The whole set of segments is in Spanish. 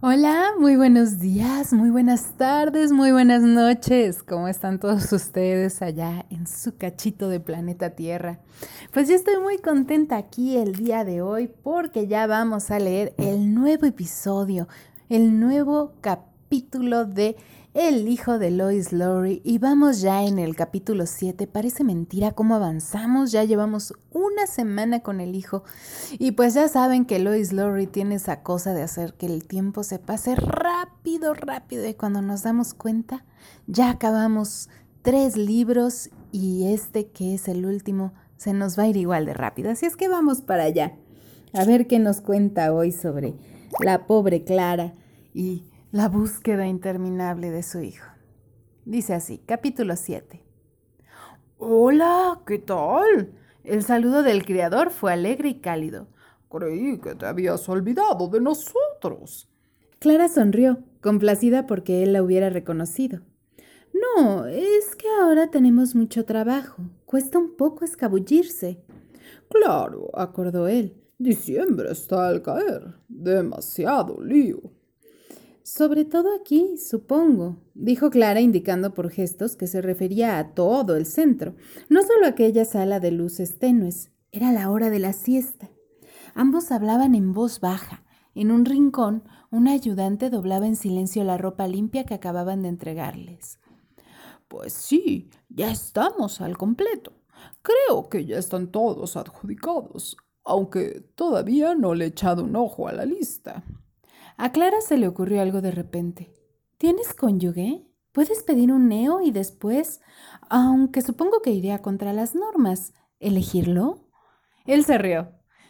Hola, muy buenos días, muy buenas tardes, muy buenas noches. ¿Cómo están todos ustedes allá en su cachito de planeta Tierra? Pues yo estoy muy contenta aquí el día de hoy porque ya vamos a leer el nuevo episodio, el nuevo capítulo de El hijo de Lois Lowry y vamos ya en el capítulo 7. Parece mentira cómo avanzamos, ya llevamos una semana con el hijo. Y pues ya saben que Lois Lowry tiene esa cosa de hacer que el tiempo se pase rápido, rápido. Y cuando nos damos cuenta, ya acabamos 3 libros y este que es el último se nos va a ir igual de rápido. Así es que vamos para allá. A ver qué nos cuenta hoy sobre la pobre Clara y la búsqueda interminable de su hijo. Dice así, capítulo 7. Hola, ¿qué tal? El saludo del criador fue alegre y cálido. Creí que te habías olvidado de nosotros. Clara sonrió, complacida porque él la hubiera reconocido. No, es que ahora tenemos mucho trabajo. Cuesta un poco escabullirse. Claro, acordó él. Diciembre está al caer. Demasiado lío. Sobre todo aquí, supongo, dijo Clara indicando por gestos que se refería a todo el centro, no solo aquella sala de luces tenues. Era la hora de la siesta. Ambos hablaban en voz baja. En un rincón, un ayudante doblaba en silencio la ropa limpia que acababan de entregarles. Pues sí, ya estamos al completo. Creo que ya están todos adjudicados, aunque todavía no le he echado un ojo a la lista. A Clara se le ocurrió algo de repente. ¿Tienes cónyuge? ¿Puedes pedir un neo y después, aunque supongo que iría contra las normas, elegirlo? Él se rió.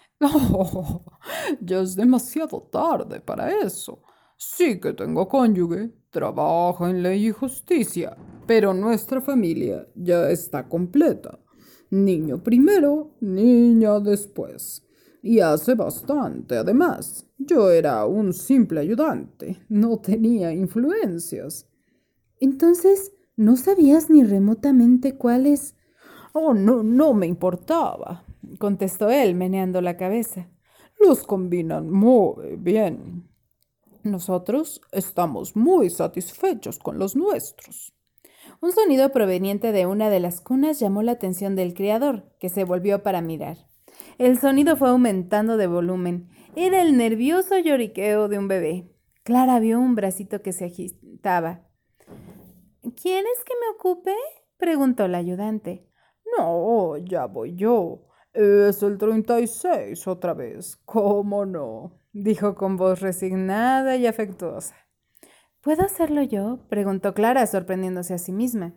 Oh, ya es demasiado tarde para eso. Sí que tengo cónyuge, trabaja en ley y justicia, pero nuestra familia ya está completa. Niño primero, niña después. Y hace bastante, además. Yo era un simple ayudante, no tenía influencias. Entonces, ¿no sabías ni remotamente cuáles? Oh, no, no me importaba, Contestó él, meneando la cabeza. los combinan muy bien. Nosotros estamos muy satisfechos con los nuestros. Un sonido proveniente de una de las cunas llamó la atención del criador, que se volvió para mirar. El sonido fue aumentando de volumen. Era el nervioso lloriqueo de un bebé. Clara vio un bracito que se agitaba. ¿Quieres que me ocupe? Preguntó la ayudante. No, ya voy yo. Es el 36 otra vez. ¿Cómo no? Dijo con voz resignada y afectuosa. ¿Puedo hacerlo yo? Preguntó Clara, sorprendiéndose a sí misma.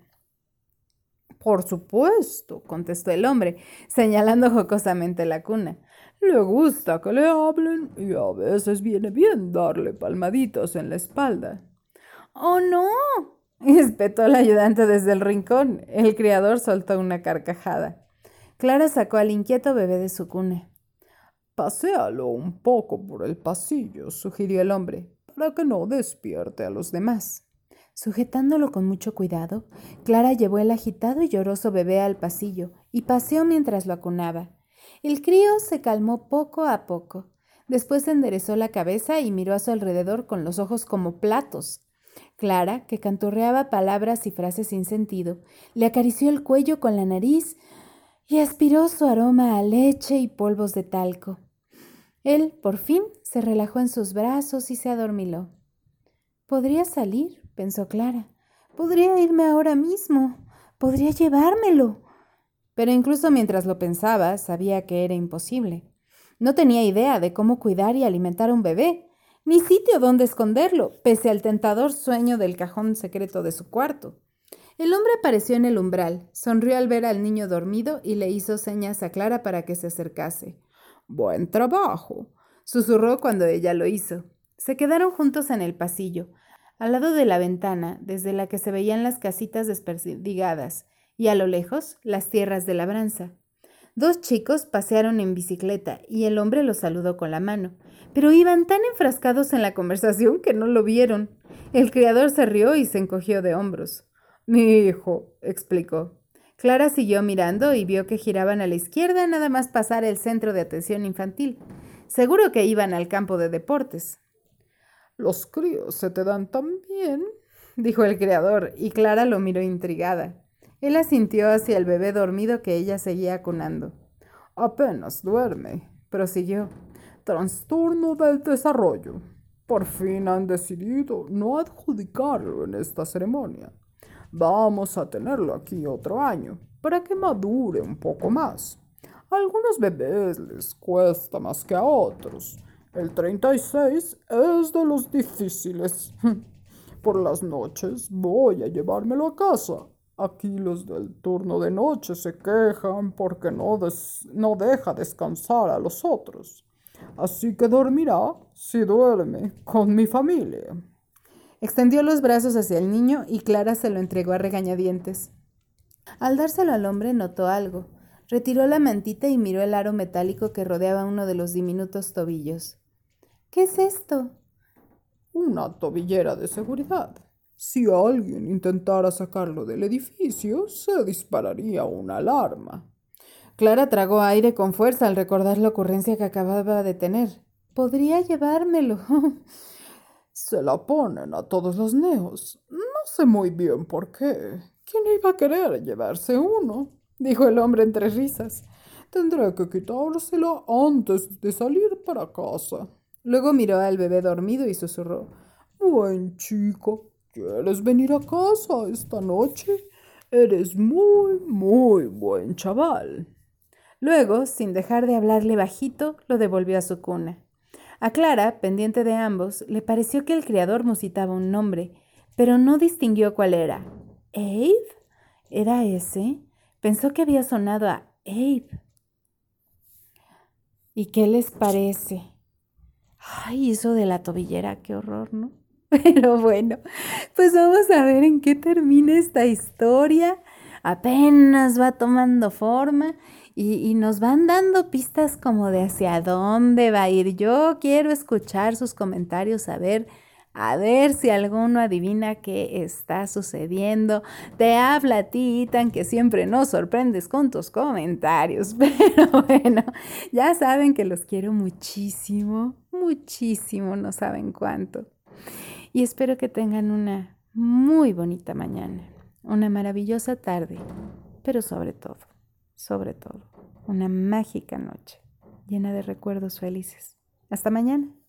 Por supuesto, Contestó el hombre, señalando jocosamente la cuna. le gusta que le hablen y a veces viene bien darle palmaditos en la espalda. ¡Oh, no! Espetó el ayudante desde el rincón. El criador soltó una carcajada. Clara sacó al inquieto bebé de su cuna. Paséalo un poco por el pasillo, sugirió el hombre, para que no despierte a los demás. Sujetándolo con mucho cuidado, Clara llevó el agitado y lloroso bebé al pasillo y paseó mientras lo acunaba. El crío se calmó poco a poco. Después enderezó la cabeza y miró a su alrededor con los ojos como platos. Clara, que canturreaba palabras y frases sin sentido, le acarició el cuello con la nariz y aspiró su aroma a leche y polvos de talco. Él, por fin, se relajó en sus brazos y se adormiló. Podría salir, pensó Clara. Podría irme ahora mismo. Podría llevármelo. Pero incluso mientras lo pensaba, sabía que era imposible. No tenía idea de cómo cuidar y alimentar a un bebé, ni sitio donde esconderlo, pese al tentador sueño del cajón secreto de su cuarto. El hombre apareció en el umbral, sonrió al ver al niño dormido y le hizo señas a Clara para que se acercase. Buen trabajo, Susurró cuando ella lo hizo. Se quedaron juntos en el pasillo, al lado de la ventana, desde la que se veían las casitas desperdigadas, y a lo lejos las tierras de labranza. 2 chicos pasearon en bicicleta y el hombre los saludó con la mano, pero iban tan enfrascados en la conversación que no lo vieron. El criador se rió y se encogió de hombros. mi hijo, Explicó. Clara siguió mirando y vio que giraban a la izquierda nada más pasar el centro de atención infantil. Seguro que iban al campo de deportes. Los críos se te dan tan bien, dijo el criador, y Clara lo miró intrigada. Él asintió hacia el bebé dormido que ella seguía acunando. apenas duerme, prosiguió. Trastorno del desarrollo. Por fin han decidido no adjudicarlo en esta ceremonia. Vamos a tenerlo aquí otro año, para que madure un poco más. A algunos bebés les cuesta más que a otros. El 36 es de los difíciles. Por las noches voy a llevármelo a casa. Aquí los del turno de noche se quejan porque no deja descansar a los otros. Así que dormirá, si duerme, con mi familia. Extendió los brazos hacia el niño y Clara se lo entregó a regañadientes. Al dárselo al hombre notó algo. Retiró la mantita y miró el aro metálico que rodeaba uno de los diminutos tobillos. ¿Qué es esto? Una tobillera de seguridad. Si alguien intentara sacarlo del edificio, se dispararía una alarma. Clara tragó aire con fuerza al recordar la ocurrencia que acababa de tener. Podría llevármelo. Se la ponen a todos los neos. No sé muy bien por qué. ¿Quién iba a querer llevarse uno? Dijo el hombre entre risas. Tendré que quitársela antes de salir para casa. Luego miró al bebé dormido y susurró. Buen chico, ¿quieres venir a casa esta noche? Eres muy, muy buen chaval. Luego, sin dejar de hablarle bajito, lo devolvió a su cuna. A Clara, pendiente de ambos, le pareció que el criador musitaba un nombre, pero no distinguió cuál era. ¿Abe? ¿Era ese? Pensó que había sonado a Abe. ¿Y qué les parece? Ay, eso de la tobillera, qué horror, ¿no? Pero bueno, pues vamos a ver en qué termina esta historia. Apenas va tomando forma y nos van dando pistas como de hacia dónde va a ir. Yo quiero escuchar sus comentarios, a ver si alguno adivina qué está sucediendo. Te habla a ti, Itan, que siempre nos sorprendes con tus comentarios. Pero bueno, ya saben que los quiero muchísimo, muchísimo, no saben cuánto. Y espero que tengan una muy bonita mañana, una maravillosa tarde, pero sobre todo, una mágica noche llena de recuerdos felices. Hasta mañana.